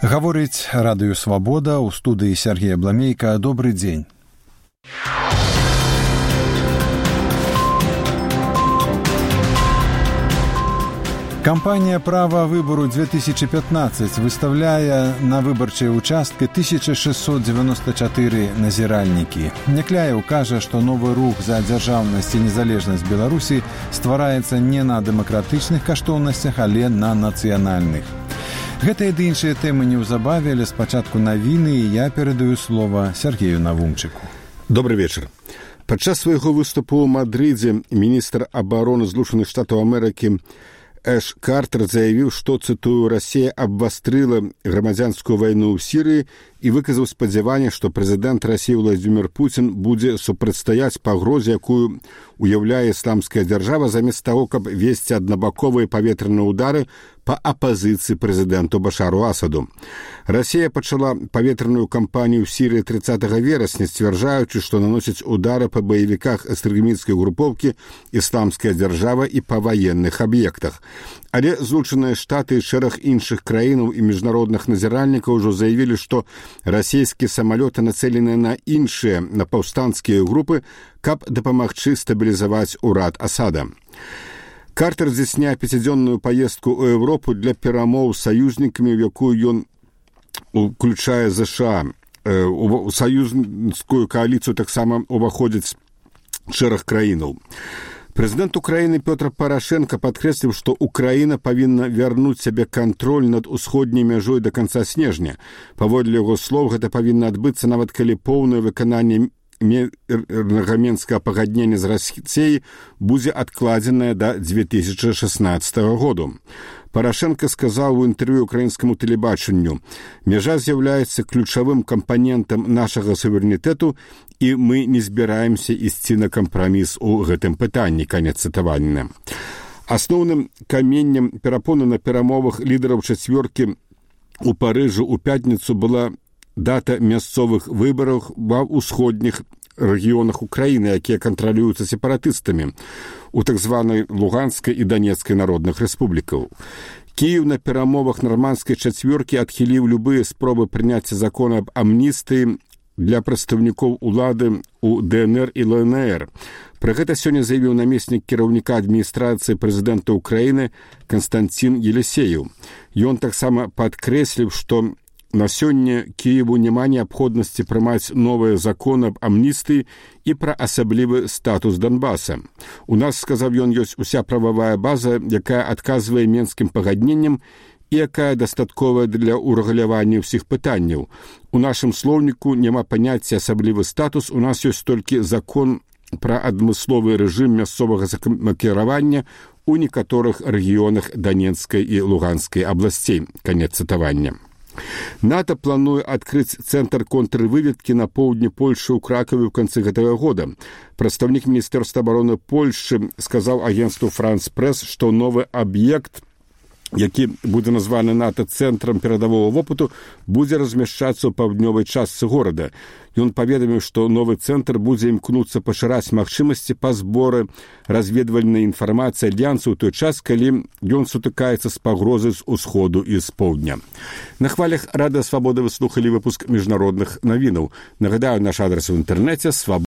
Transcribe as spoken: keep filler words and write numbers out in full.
Гаворыць радыё «Свабода», у студыі Сергей Абламейка. Добрый дзень. Кампанія «Права выбору две тысячи пятнадцать» выставляе на выбарчыя участкі тысяча шестьсот девяносто четыре назіральнікі. Някляеў кажа, што новы рух за дзяржаўнасць і незалежнасць Беларусі ствараецца не на дэмакратычных каштоўнасцях, але на нацыянальных. Гэтыя ды іншыя тэмы неўзабаве, але спачатку навіны, і я перадаю слова Сергею Навумчыку. Добрый вечер. Падчас свайго выступу ў Мадрыдзе міністр абароны Злучаных Штатаў Амерыкі Эш Картер заявіў, што, цытую, «Расія абвастрыла грамадзянскую вайну ў Сірыі» і выказаў спадзяванне, што прэзідэнт Расіі Владзімір Пуцін будзе супрацьстаяць пагрозе, якую уяўляе ісламская дзяржава, замест таго, каб весці аднабаковыя паветраныя ўдары па апазіцыі прэзідэнту Башару Асаду. Расія пачала паветраную кампанію ў Сірыі тридцатого верасня, сцвярджаючы, што наносіць удары па баевіках экстрэмісцкай групоўкі «Ісламская дзяржава» і па ваенных аб'ектах. Але Злучаныя Штаты і шэраг іншых краінаў і міжнародных назіральнікаў ужо заявілі, што расійскія самалёты нацэленыя на іншыя, на паўстанцкія групы, каб дапамагчы стабілізаваць урад Асада. Картер здзяйсняе пяцідзённую паездку ў Еўропу для перамоў з саюзнікамі, у якую ён уключае ЗША. У саюзнікую кааліцыю таксама уваходзіць шэраг краінаў. Прэзідэнт Украіны Пётр Парашенко падкрэсліў, што Украіна павінна вярнуць сябе кантроль над усходняй мяжой да канца снежня. Паводле яго слоў, гэта павінна адбыцца нават калі поўнае выкананне мірнага пагаднення з Расіяй будзе адкладзенае да две тысячи шестнадцатого году. Парашенко сказаў у інтэрв'ю украінскаму тэлебачанню: «Мяжа з'яўляецца ключавым кампанентам нашага суверэнітэту, і мы не збіраемся ісці на кампраміс у гэтым пытанні». Канец цытавання. Асноўным каменнем перапоны на перамовах лідараў чацвёркі у Парыжу ў пятніцу была дата мясцовых выбараў ва ўсходніх рэгіёнах Украіны, якія кантралююцца сепаратыстамі у так званай Луганскай і Донецкай народных рэспублікаў. Кіеў на перамовах нармандскай чацвёркі адхіліў любыя спробы прыняцця закона аб амністыі для прадстаўнікоў улады ў ДНР і ЛНР. Пра гэта сёння заявіў намеснік кіраўніка адміністрацыі прэзідэнта Украіны Канстанцін Елісееў. Ён таксама падкрэсліў, што на сёння Кіеву няма неабходнасці прымаць новыя законы аб амністыі і пра асаблівы статус Донбаса. У нас, сказаў ён, ёсць уся прававая база, якая адказвае менскім пагадненням і якая дастатковая для ўрэгулявання ўсіх пытанняў. У нашым слоўніку няма паняцця асаблівы статус, у нас ёсць толькі закон пра адмысловы рэжым мясцовага самакіравання у некаторых рэгіёнах Донецкай і Луганскай абласцей. Канец цытавання. НАТО плануе адкрыць цэнтр контрвыведкі на поўдні Польшы ў Кракаве ў канцы гэтага года. Прадстаўнік Міністэрства абароны Польшы сказаў агенцтву «Франс Прэс», што новы аб'ект, які будзе названы НАТО цэнтрам перадавога вопыту, будзе размяшчацца ў паўднёвай частцы горада. Ён паведаміў, што новы цэнтр будзе імкнуцца пашыраць магчымасці па зборы разведвальнай інфармацыі альянсу ў той час, калі ён сутыкаецца з пагрозай з усходу і з поўдня. На хвалях Радыё Свабода вы слухалі выпуск міжнародных навінаў. Нагадаю, наш адрас у інтэрнэце свабода.